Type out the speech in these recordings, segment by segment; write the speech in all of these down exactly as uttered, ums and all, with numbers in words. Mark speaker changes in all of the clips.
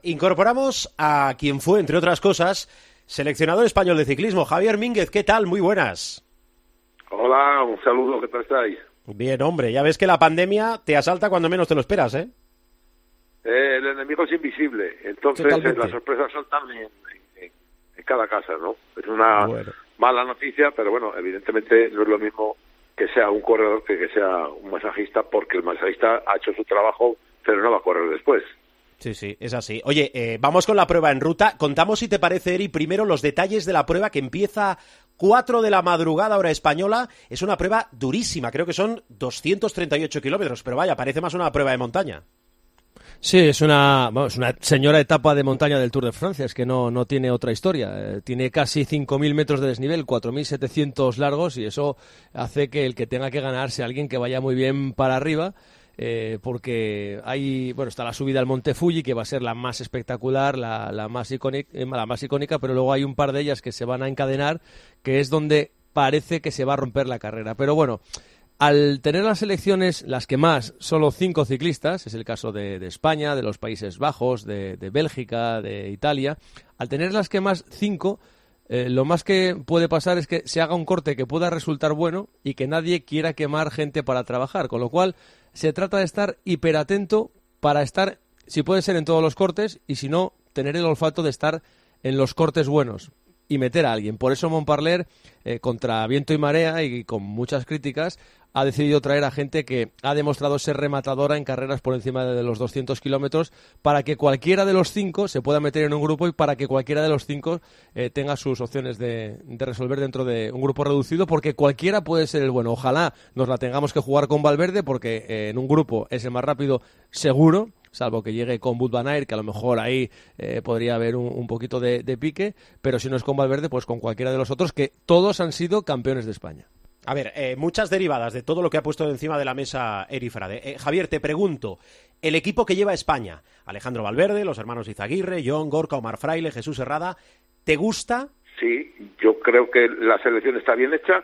Speaker 1: Incorporamos a quien fue, entre otras cosas, seleccionador español de ciclismo, Javier Mínguez. ¿Qué tal? Muy buenas.
Speaker 2: Hola, un saludo, ¿qué tal estáis?
Speaker 1: Bien, hombre, ya ves que la pandemia te asalta cuando menos te lo esperas, ¿eh?
Speaker 2: Eh, el enemigo es invisible, entonces eh, las sorpresas son también en, en, en cada casa, ¿no? Es una bueno. mala noticia, pero bueno, evidentemente no es lo mismo que sea un corredor que que sea un masajista, porque el masajista ha hecho su trabajo, pero no va a correr después.
Speaker 1: Sí, sí, es así. Oye, eh, vamos con la prueba en ruta. Contamos, si te parece, Eri, primero los detalles de la prueba que empieza cuatro de la madrugada, hora española. Es una prueba durísima, creo que son doscientos treinta y ocho kilómetros, pero vaya, parece más una prueba de montaña.
Speaker 3: Sí, es una, bueno, es una señora etapa de montaña del Tour de Francia, es que no, no tiene otra historia. Eh, tiene casi cinco mil metros de desnivel, cuatro mil setecientos largos, y eso hace que el que tenga que ganar sea alguien que vaya muy bien para arriba. Eh, porque hay, bueno, está la subida al Monte Fuji, que va a ser la más espectacular, la, la, más icónica, la más icónica, pero luego hay un par de ellas que se van a encadenar, que es donde parece que se va a romper la carrera. Pero bueno, al tener las selecciones, las que más, solo cinco ciclistas, es el caso de, de España, de los Países Bajos, de, de Bélgica, de Italia, al tener las que más, cinco, Eh, lo más que puede pasar es que se haga un corte que pueda resultar bueno y que nadie quiera quemar gente para trabajar, con lo cual se trata de estar hiperatento para estar, si puede ser en todos los cortes, y si no, tener el olfato de estar en los cortes buenos y meter a alguien. Por eso Montparler, eh, contra viento y marea y con muchas críticas, ha decidido traer a gente que ha demostrado ser rematadora en carreras por encima de los doscientos kilómetros, para que cualquiera de los cinco se pueda meter en un grupo y para que cualquiera de los cinco eh, tenga sus opciones de, de resolver dentro de un grupo reducido, porque cualquiera puede ser el bueno. Ojalá nos la tengamos que jugar con Valverde, porque eh, en un grupo es el más rápido seguro, salvo que llegue con Wout van Aert, que a lo mejor ahí eh, podría haber un, un poquito de, de pique, pero si no es con Valverde, pues con cualquiera de los otros, que todos han sido campeones de España.
Speaker 1: A ver, eh, muchas derivadas de todo lo que ha puesto encima de la mesa Eri Frade. Eh, Javier, te pregunto, el equipo que lleva España, Alejandro Valverde, los hermanos Izaguirre, Jon, Gorka, Omar Fraile, Jesús Herrada, ¿te gusta?
Speaker 2: Sí, yo creo que la selección está bien hecha.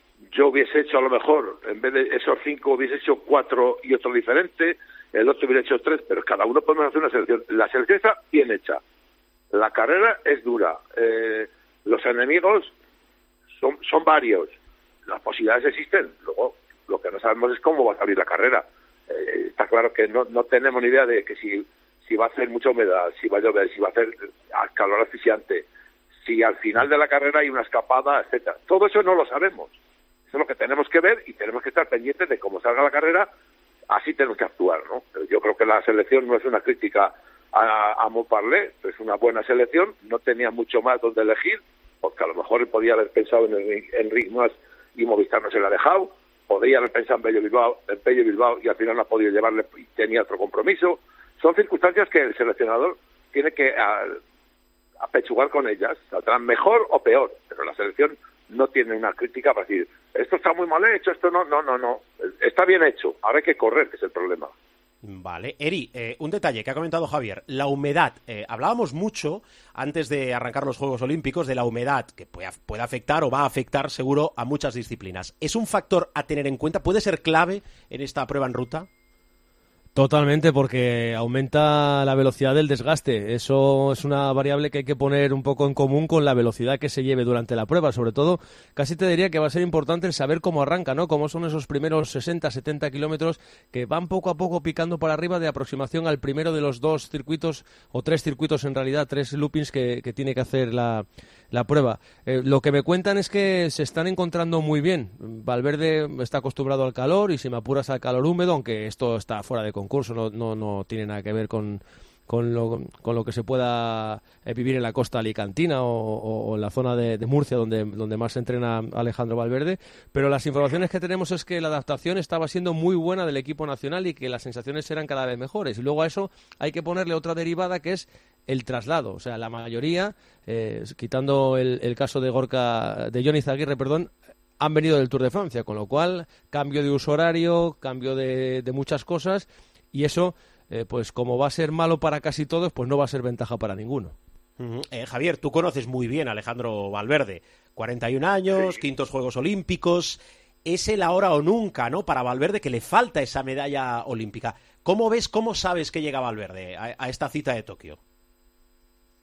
Speaker 2: Yo hubiese hecho, a lo mejor, en vez de esos cinco, hubiese hecho cuatro y otro diferente, el otro hubiera hecho tres, pero cada uno podemos hacer una selección. La selección está bien hecha. La carrera es dura. Eh, los enemigos son, son varios. Las posibilidades existen, luego lo que no sabemos es cómo va a salir la carrera. Eh, está claro que no, no tenemos ni idea de que si, si va a hacer mucha humedad, si va a llover, si va a hacer calor asfixiante, si al final de la carrera hay una escapada, etcétera. Todo eso no lo sabemos. Eso es lo que tenemos que ver y tenemos que estar pendientes de cómo salga la carrera, así tenemos que actuar, ¿no? Pero yo creo que la selección no es una crítica a, a Montparler, es una buena selección, no tenía mucho más donde elegir, porque a lo mejor podía haber pensado en, el, en ritmos y Movistar no se la ha dejado, podría haber pensado en Pello Bilbao, en Pello Bilbao y al final no ha podido llevarle y tenía otro compromiso. Son circunstancias que el seleccionador tiene que a, apechugar con ellas, saldrán mejor o peor, pero la selección no tiene una crítica para decir, esto está muy mal hecho, esto no, no, no, no, está bien hecho, ahora hay que correr, que es el problema.
Speaker 1: Vale. Eri, eh, un detalle que ha comentado Javier, la humedad. Eh, hablábamos mucho, antes de arrancar los Juegos Olímpicos, de la humedad, que puede, puede afectar o va a afectar seguro a muchas disciplinas. ¿Es un factor a tener en cuenta? ¿Puede ser clave en esta prueba en ruta?
Speaker 3: Totalmente, porque aumenta la velocidad del desgaste. Eso es una variable que hay que poner un poco en común con la velocidad que se lleve durante la prueba. Sobre todo, casi te diría que va a ser importante el saber cómo arranca, ¿no? Cómo son esos primeros sesenta, setenta kilómetros que van poco a poco picando para arriba de aproximación al primero de los dos circuitos, o tres circuitos en realidad, tres loopings que, que tiene que hacer la, la prueba. Eh, lo que me cuentan es que se están encontrando muy bien. Valverde está acostumbrado al calor y si me apuras al calor húmedo, aunque esto está fuera de concurso, no, no, no tiene nada que ver con, con, lo, con lo que se pueda eh, vivir en la costa alicantina o, o, o en la zona de, de Murcia, donde, donde más se entrena Alejandro Valverde, pero las informaciones que tenemos es que la adaptación estaba siendo muy buena del equipo nacional y que las sensaciones eran cada vez mejores, y luego a eso hay que ponerle otra derivada que es el traslado. O sea, la mayoría, eh, quitando el, el caso de Gorka, de Jon Izaguirre, perdón, han venido del Tour de Francia, con lo cual cambio de uso horario, cambio de, de muchas cosas, y eso, eh, pues como va a ser malo para casi todos, pues no va a ser ventaja para ninguno.
Speaker 1: Uh-huh. Eh, Javier, tú conoces muy bien a Alejandro Valverde, cuarenta y un años, sí. Quintos Juegos Olímpicos, es el ahora o nunca, ¿no? Para Valverde, que le falta esa medalla olímpica. ¿Cómo ves, cómo sabes que llega Valverde a, a esta cita de Tokio?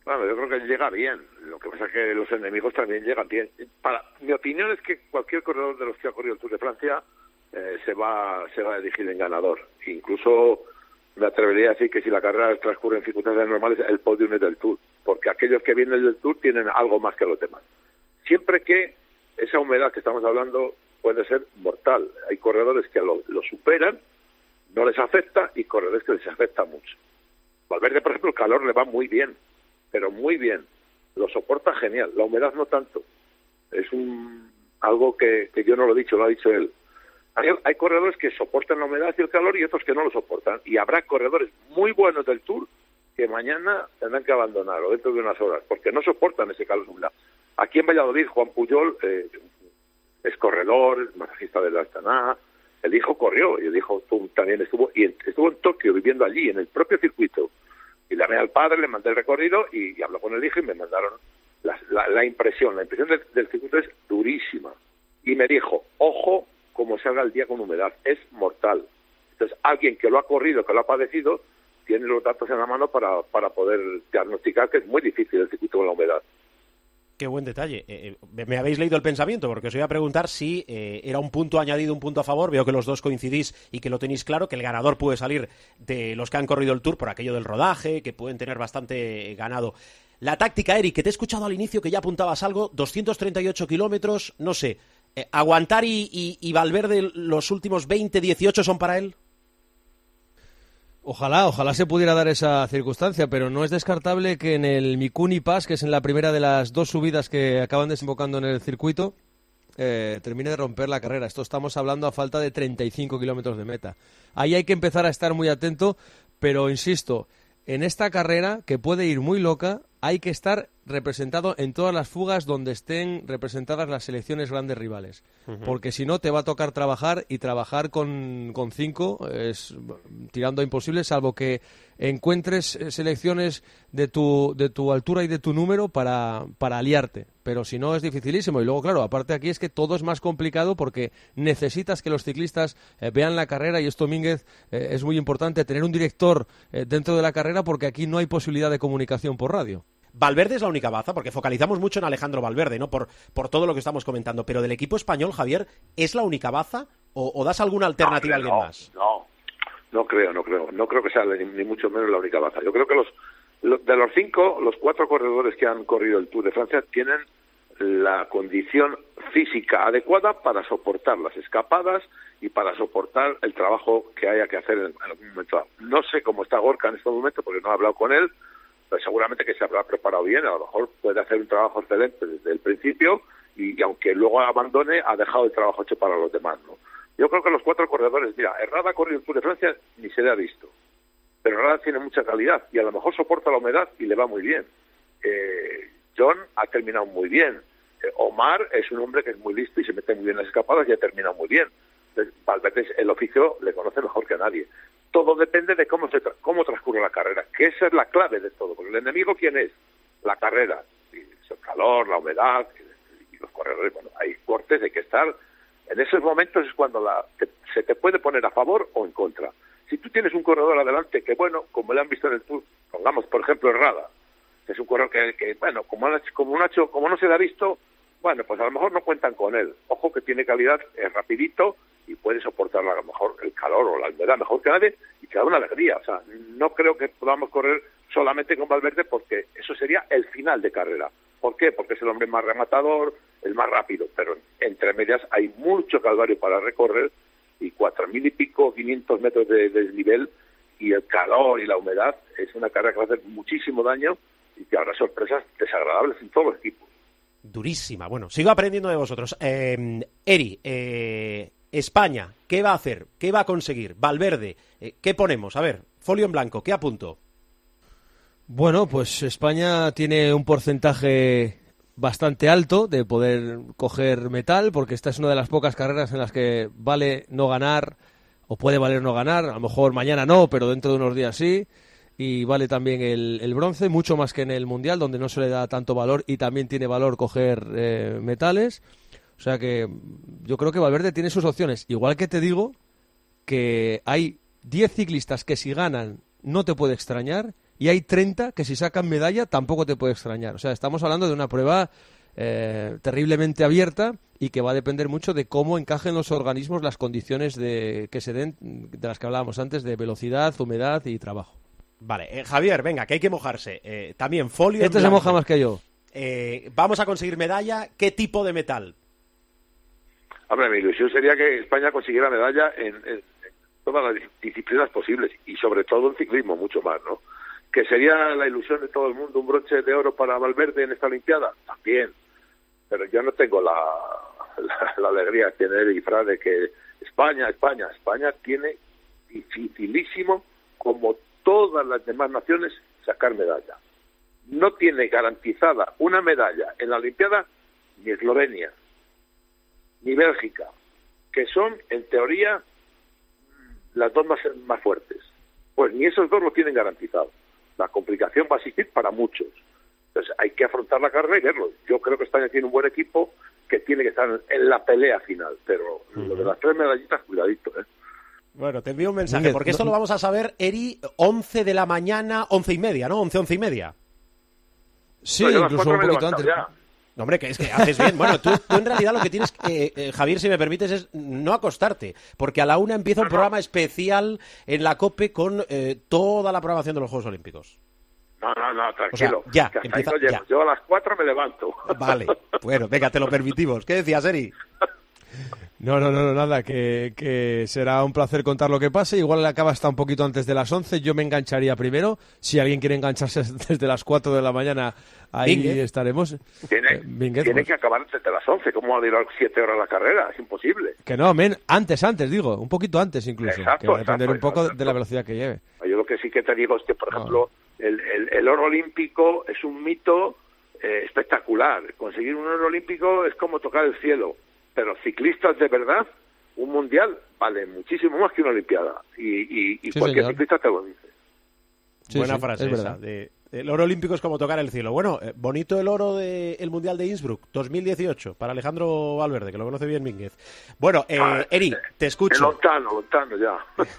Speaker 2: Bueno, yo creo que llega bien. Lo que pasa es que los enemigos también llegan bien. Para, mi opinión es que cualquier corredor de los que ha corrido el Tour de Francia eh, se va se va a elegir en ganador. Incluso me atrevería a decir que si la carrera transcurre en circunstancias normales, el podium es del Tour. Porque aquellos que vienen del Tour tienen algo más que los demás. Siempre que esa humedad que estamos hablando puede ser mortal. Hay corredores que lo, lo superan, no les afecta, y corredores que les afecta mucho. Valverde, por ejemplo, el calor le va muy bien, pero muy bien, lo soporta genial, la humedad no tanto, es un algo que, que yo no lo he dicho, lo ha dicho él. Hay, hay corredores que soportan la humedad y el calor y otros que no lo soportan, y habrá corredores muy buenos del Tour que mañana tendrán que abandonar o dentro de unas horas, porque no soportan ese calor y humedad. Aquí en Valladolid, Juan Puyol eh, es corredor, es masajista del Astana, el hijo corrió y el hijo también estuvo, y estuvo en Tokio viviendo allí, en el propio circuito. Y llamé al padre, le mandé el recorrido y, y habló con el hijo y me mandaron la, la, la impresión. La impresión del, del circuito es durísima. Y me dijo, ojo como salga el día con humedad, es mortal. Entonces, alguien que lo ha corrido, que lo ha padecido, tiene los datos en la mano para, para poder diagnosticar que es muy difícil el circuito con la humedad.
Speaker 1: Qué buen detalle. Eh, me habéis leído el pensamiento, porque os iba a preguntar si eh, era un punto añadido, un punto a favor. Veo que los dos coincidís y que lo tenéis claro, que el ganador puede salir de los que han corrido el Tour por aquello del rodaje, que pueden tener bastante ganado. La táctica, Eric, que te he escuchado al inicio que ya apuntabas algo, doscientos treinta y ocho kilómetros, no sé, eh, ¿aguantar y, y, y Valverde los últimos veinte, dieciocho son para él?
Speaker 3: Ojalá, ojalá se pudiera dar esa circunstancia, pero no es descartable que en el Mikuni Pass, que es en la primera de las dos subidas que acaban desembocando en el circuito, eh, termine de romper la carrera. Esto estamos hablando a falta de treinta y cinco kilómetros de meta. Ahí hay que empezar a estar muy atento, pero insisto, en esta carrera, que puede ir muy loca, hay que estar representado en todas las fugas donde estén representadas las selecciones grandes rivales. Uh-huh. Porque si no, te va a tocar trabajar, y trabajar con, con cinco es tirando a imposible, salvo que encuentres selecciones de tu, de tu altura y de tu número para, para aliarte. Pero si no, es dificilísimo. Y luego, claro, aparte aquí es que todo es más complicado porque necesitas que los ciclistas eh, vean la carrera, y esto, Mínguez, eh, es muy importante, tener un director eh, dentro de la carrera, porque aquí no hay posibilidad de comunicación por radio.
Speaker 1: Valverde es la única baza, porque focalizamos mucho en Alejandro Valverde, ¿no? Por, por todo lo que estamos comentando, pero del equipo español, Javier, ¿es la única baza o, o das alguna alternativa
Speaker 2: no,
Speaker 1: a alguien más?
Speaker 2: No, no creo, no creo, no creo que sea ni, ni mucho menos la única baza. Yo creo que los, los de los cinco, los cuatro corredores que han corrido el Tour de Francia tienen la condición física adecuada para soportar las escapadas y para soportar el trabajo que haya que hacer en, en algún momento. No sé cómo está Gorka en este momento porque no he hablado con él, pero seguramente que se habrá preparado bien, a lo mejor puede hacer un trabajo excelente desde el principio y, y aunque luego abandone, ha dejado el trabajo hecho para los demás, ¿no? Yo creo que los cuatro corredores, mira, Herrada ha corrido el Tour de Francia, ni se le ha visto, pero Herrada tiene mucha calidad y a lo mejor soporta la humedad y le va muy bien. Eh, John ha terminado muy bien. Eh, Omar es un hombre que es muy listo y se mete muy bien en las escapadas y ha terminado muy bien. Entonces, Valverde, el oficio le conoce mejor que nadie. Todo depende de cómo se tra- cómo transcurre la carrera, que esa es la clave de todo. Porque el enemigo, ¿quién es? La carrera. Y el calor, la humedad y los corredores. Bueno, hay cortes, hay que estar. En esos momentos es cuando la, te, se te puede poner a favor o en contra. Si tú tienes un corredor adelante que, bueno, como le han visto en el Tour, pongamos, por ejemplo, Herrada, que es un corredor que, que bueno, como, como, Nacho, como no se le ha visto, bueno, pues a lo mejor no cuentan con él. Ojo que tiene calidad, es rapidito y puede soportar a lo mejor el calor o la humedad mejor que nadie y te da una alegría. O sea, no creo que podamos correr solamente con Valverde porque eso sería el final de carrera. ¿Por qué? Porque es el hombre más rematador, el más rápido, pero entre medias hay mucho calvario para recorrer y cuatro mil y pico, quinientos metros de desnivel y el calor y la humedad es una carrera que va a hacer muchísimo daño y que habrá sorpresas desagradables en todos los equipos.
Speaker 1: Durísima. Bueno, sigo aprendiendo de vosotros. Eh, Eri, eh, España, ¿qué va a hacer? ¿Qué va a conseguir? Valverde, eh, ¿qué ponemos? A ver, folio en blanco, ¿qué apunto?
Speaker 3: Bueno, pues España tiene un porcentaje bastante alto de poder coger metal, porque esta es una de las pocas carreras en las que vale no ganar, o puede valer no ganar, a lo mejor mañana no, pero dentro de unos días sí, y vale también el, el bronce, mucho más que en el Mundial, donde no se le da tanto valor y también tiene valor coger eh, metales. O sea que yo creo que Valverde tiene sus opciones. Igual que te digo que hay diez ciclistas que si ganan no te puede extrañar y hay treinta que si sacan medalla tampoco te puede extrañar. O sea, estamos hablando de una prueba eh, terriblemente abierta y que va a depender mucho de cómo encajen los organismos las condiciones de que se den, de las que hablábamos antes, de velocidad, humedad y trabajo.
Speaker 1: Vale, eh, Javier, venga, que hay que mojarse. Eh, también folio en
Speaker 3: Este se
Speaker 1: blanco.
Speaker 3: moja más que yo.
Speaker 1: Eh, vamos a conseguir medalla. ¿Qué tipo de metal?
Speaker 2: Hombre, mi ilusión sería que España consiguiera medalla en, en, en todas las disciplinas posibles y sobre todo en ciclismo, mucho más, ¿no? Que sería la ilusión de todo el mundo un broche de oro para Valverde en esta Olimpiada, también. Pero yo no tengo la, la, la alegría de tener y de que España, España, España tiene dificilísimo, como todas las demás naciones, sacar medalla. No tiene garantizada una medalla en la Olimpiada ni Eslovenia, ni Bélgica, que son, en teoría, las dos más, más fuertes. Pues ni esos dos lo tienen garantizado. La complicación va a existir para muchos. Entonces hay que afrontar la carrera y verlo. Yo creo que España tiene un buen equipo que tiene que estar en la pelea final, pero uh-huh. lo de las tres medallitas, cuidadito, ¿eh?
Speaker 1: Bueno, te envío un mensaje, porque esto lo vamos a saber, Eri, once de la mañana, once y media, ¿no? Once, once y media.
Speaker 3: Sí, no, incluso un poquito antes.
Speaker 1: Ya. No, hombre, que es que haces bien. Bueno, tú, tú en realidad lo que tienes, eh, eh, Javier, si me permites, es no acostarte, porque a la una empieza un programa especial en la COPE con eh, toda la programación de los Juegos Olímpicos.
Speaker 2: No, no, no, tranquilo.
Speaker 1: O sea, ya,
Speaker 2: que
Speaker 1: empieza,
Speaker 2: no
Speaker 1: ya.
Speaker 2: Yo a las cuatro me levanto.
Speaker 1: Vale, bueno, venga, te lo permitimos. ¿Qué decías, Eri?
Speaker 3: No, no, no, no, nada, que, que será un placer contar lo que pase. Igual la acaba hasta un poquito antes de las once. Yo me engancharía primero. Si alguien quiere engancharse desde las cuatro de la mañana, ahí
Speaker 2: Mínguez.
Speaker 3: estaremos.
Speaker 2: Tiene,
Speaker 3: eh, Mínguez,
Speaker 2: tiene
Speaker 3: pues.
Speaker 2: que acabar desde las once. ¿Cómo va a durar siete horas la carrera? Es imposible.
Speaker 3: Que no, men, antes, antes, digo. Un poquito antes incluso.
Speaker 2: Exacto,
Speaker 3: que va a depender
Speaker 2: exacto,
Speaker 3: un poco
Speaker 2: exacto.
Speaker 3: de la velocidad que lleve.
Speaker 2: Yo lo que sí que te digo es que, por
Speaker 3: No.
Speaker 2: ejemplo, el, el, el oro olímpico es un mito eh, espectacular. Conseguir un oro olímpico es como tocar el cielo. Pero ciclistas de verdad, un mundial vale muchísimo más que una olimpiada. Y, y, y
Speaker 3: Sí,
Speaker 2: cualquier
Speaker 3: señor.
Speaker 2: ciclista te lo dice.
Speaker 3: Sí,
Speaker 1: Buena
Speaker 3: sí,
Speaker 1: frase
Speaker 3: es
Speaker 1: esa.
Speaker 3: verdad.
Speaker 1: De, el oro olímpico es como tocar el cielo. Bueno, eh, bonito el oro del Mundial de Innsbruck, dos mil dieciocho, para Alejandro Valverde, que lo conoce bien Mínguez. Bueno, eh,
Speaker 2: Ah,
Speaker 1: Eri, te
Speaker 2: Es
Speaker 1: escucho.
Speaker 2: lontano, lontano ya.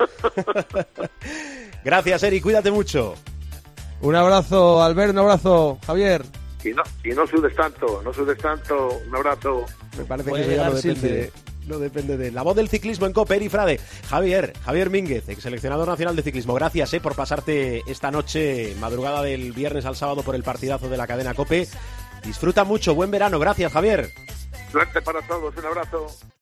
Speaker 1: Gracias, Eri, cuídate mucho.
Speaker 3: Un abrazo, Albert, un abrazo, Javier.
Speaker 2: y no y no sudes tanto, no sudes tanto. Un abrazo.
Speaker 1: Me parece
Speaker 3: Puede
Speaker 1: que eso ya no
Speaker 3: llegar
Speaker 1: depende,
Speaker 3: Silvia.
Speaker 1: no depende de... La voz del ciclismo en COPE, Eri Frade. Javier, Javier Mínguez, ex seleccionador nacional de ciclismo. Gracias eh, por pasarte esta noche, madrugada del viernes al sábado, por el partidazo de la cadena COPE. Disfruta mucho, buen verano. Gracias, Javier.
Speaker 2: Suerte para todos, un abrazo.